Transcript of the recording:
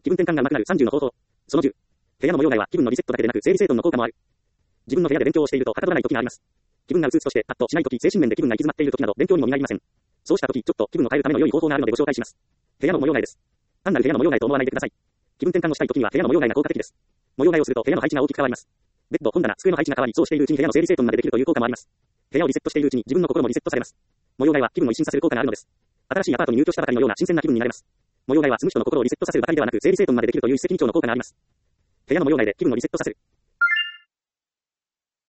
気分転換が上手くなる30の方法。その10。部屋の模様替えは気分のリセットだけでなく整理整頓の効果もある。自分の部屋で勉強をしているとはかどらない時があります。気分がうつうつとしてパッとしない時、精神面で気分が行き詰まっている時など勉強にも実りません。そうした時、ちょっと気分を変えるための良い方法があるのでご紹介します。部屋の模様替えです。単なる部屋の模様替えと思わないでください。気分転換をしたい時には部屋の模様替えが効果的です。模様替えをすると部屋の配置が大きく変わります。ベッド、本棚、机の配置が変わり、そうしているうちに部屋の整理整頓までできるという効果もあります。部屋をリセットしているうちに自分の心もリセットされます。模様替えは気分を一新させる効果があるのです。新しいアパートに入居したばかりのような新鮮な気分になれます。模様替えは住む人の心をリセットさせるばかりではなく整理整頓までできるという一石二鳥の効果があります。部屋の模様替えで気分をリセットさせる。